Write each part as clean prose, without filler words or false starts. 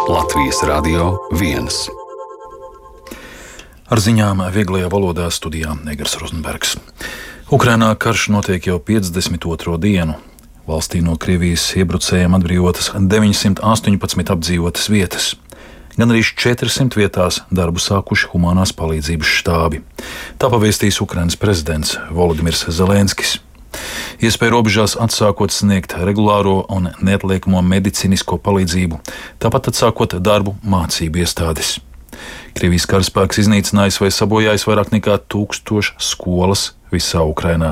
Latvijas Radio 1. Ar ziņām vieglajā valodā studijā Negars Rozenbergs. Ukrainā karš notiek jau 52. dienu. Valstī no Krievijas iebrucējiem atbrīvotas 918 apdzīvotas vietas. Gan arī 400 vietās darbu sākuši humanās palīdzības štābi. Tā pavēstījis Ukrainas prezidents Volodimirs Zelenskis. Iespēja robežās atsākot sniegt regulāro un neatliekamo medicīnisko palīdzību, tāpat atsākot darbu mācību iestādes. Krievijas karaspēks iznīcinājis vai sabojājis vairāk nekā 1000 skolas visā Ukrainā.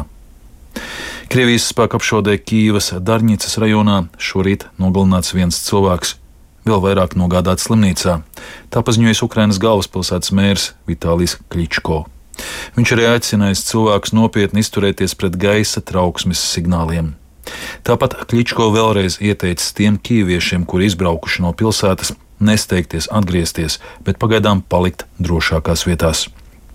Krievijas spēku apšaudē Kīivas Darņicas rajonā šorīt nogalināts viens cilvēks, vēl vairāk nogādāts slimnīcā. Tā paziņoja Ukrainas galvaspilsētas mērs Vitālijs Kličko. Viņš arī aicinājis cilvēkus nopietni izturēties pret gaisa trauksmes signāliem. Tāpat Kličko vēlreiz ieteicis tiem kīviešiem, kuri izbraukuši no pilsētas, nesteigties atgriezties, bet pagaidām palikt drošākās vietās.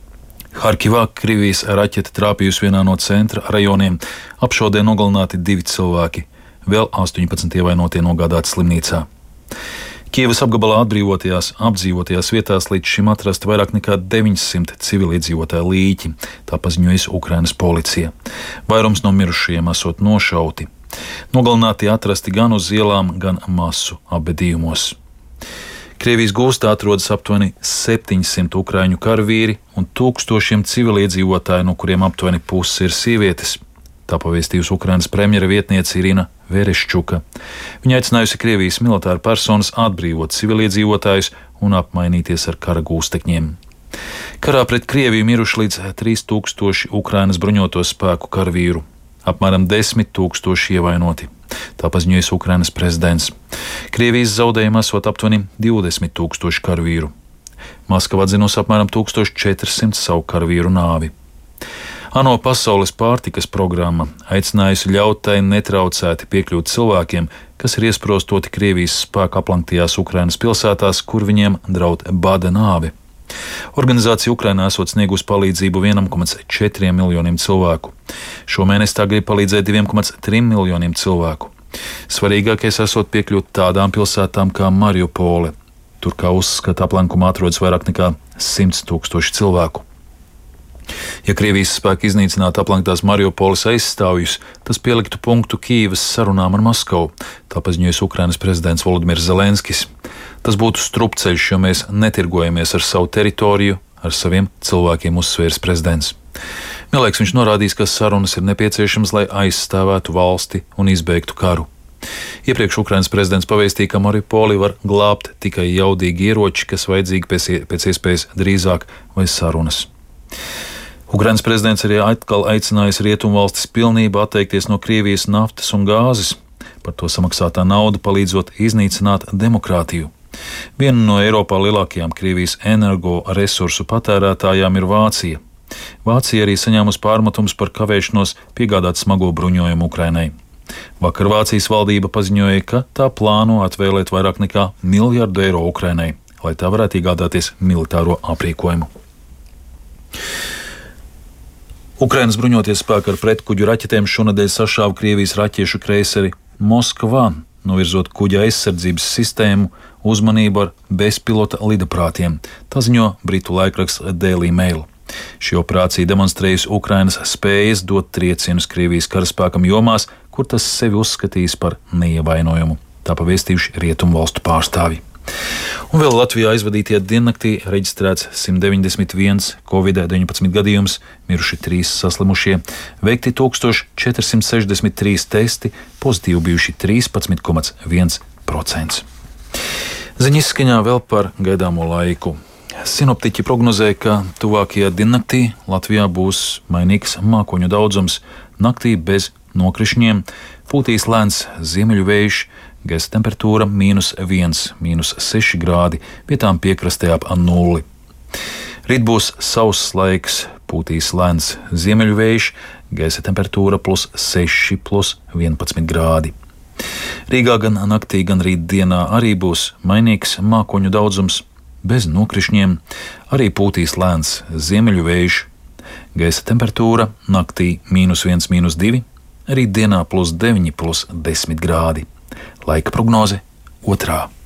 Harkivā Krievijas raķete trāpījusi vienā no centra rajoniem, apšaudē nogalināti 2 cilvēki, vēl 18 ievainotie nogādāti slimnīcā. Kievas apgabalā apdzīvotajās vietās līdz šim atrasti vairāk nekā 900 civiliedzīvotāju līķi, tā paziņojas Ukrainas policija. Vairums no mirušajiem esot nošauti. Nogalināti atrasti gan uz ielām, gan masu apbedījumos. Krievijas gūstā atrodas aptuveni 700 ukraiņu karavīri un tūkstošiem civiliedzīvotāju, no kuriem aptuveni pusi ir sievietes. Tā pavēstījusi Ukrainas premjera vietniece Irina Vereščuka. Viņa aicinājusi Krievijas militāru personas atbrīvot civiliedzīvotājus un apmainīties ar kara gūstekņiem. Karā pret Krieviju miruši līdz 3000 Ukrainas bruņoto spēku karavīru, apmēram 10 000 ievainoti. Tā paziņojas Ukrainas prezidents. Krievijas zaudējumi esot aptuveni 20 000 karavīru. Maskava atzinusi apmēram 1400 savu karavīru nāvi. ANO pasaules pārtikas programma aicinājusi ļaut tai netraucēti piekļūt cilvēkiem, kas ir iesprostoti Krievijas spēku aplanktajās Ukrainas pilsētās, kur viņiem draud bada nāve. Organizācija Ukrainā esot sniegusi palīdzību 1,4 miljoniem cilvēku. Šomēnes tā grib palīdzēt 2,3 miljoniem cilvēku. Svarīgākais esot piekļūt tādām pilsētām kā Mariupole. Tur, kā uzskata, aplenkumā atrodas vairāk nekā 100 000 cilvēku. Ja Krievijas spēki iznīcinātu aplenktās Mariupoles aizstāvjus, tas pieliktu punktu Kīivas sarunām ar Maskavu, tā paziņojas Ukrainas prezidents Volodimirs Zelenskis. Tas būtu strupceļš, jo mēs netirgojamies ar savu teritoriju, ar saviem cilvēkiem, uzsvērs prezidents. Vienlaiks viņš norādījis, ka sarunas ir nepieciešamas, lai aizstāvētu valsti un izbeigtu karu. Iepriekš Ukrainas prezidents pavēstīja, ka Mariupoli var glābt tikai jaudīgi ieroči, kas vajadzīgi pēc iespējas drīzāk, vai sarunas. Ukrainas prezidents arī atkal aicinājis rietumvalstis pilnībā atteikties no Krievijas naftas un gāzes. Par to samaksātā nauda palīdzot iznīcināt demokrātiju. Viena no Eiropā lielākajām Krievijas energoresursu patērētājām ir Vācija. Vācija arī saņēmusi pārmetumus par kavēšanos piegādāt smago bruņojumu Ukrainai. Vakar Vācijas valdība paziņoja, ka tā plāno atvēlēt vairāk nekā €1 miljardu Ukrainai, lai tā varētu iegādāties militāro aprīkojumu. Ukrainas bruņoties spēki ar pretkuģu raķetēm šonadēļ sašāva Krievijas raķešu kreiseri Moskvā, novirzot kuģa aizsardzības sistēmu uzmanību ar bezpilota lidaprātiem. Tā ziņo britu laikraksts Daily Mail. Šī operācija demonstrējusi Ukrainas spējas dot triecienus Krievijas karaspēkam jomās, kur tas sevi uzskatījis par neievainojumu. Tā pavēstījuši rietumvalstu pārstāvji. Un vēl Latvijā aizvadītajā diennaktī reģistrēts 191 Covid-19 gadījums, miruši 3 saslimušie, veikti 1463 testi, pozitīvi bijuši 13,1%. Ziņas izskaņā vēl par gaidāmo laiku. Sinoptiķi prognozē, ka tuvākajā diennaktī Latvijā būs mainīgs mākoņu daudzums, naktī bez nokrišņiem, pūtīs lēns ziemeļu vējš, gaisa temperatūra -1, -6 grādi, vietām piekrastē ap 0. Rīt būs sauss laiks, pūtīs lēns ziemeļu vējš, gaisa temperatūra +6, +11 grādi. Rīgā gan naktī, gan rīt dienā arī būs mainīgs mākoņu daudzums, bez nokrišņiem, arī pūtīs lēns ziemeļu vējš, gaisa temperatūra naktī -1, -2, rīt dienā +9, +10 grādi. Laika prognoze 2.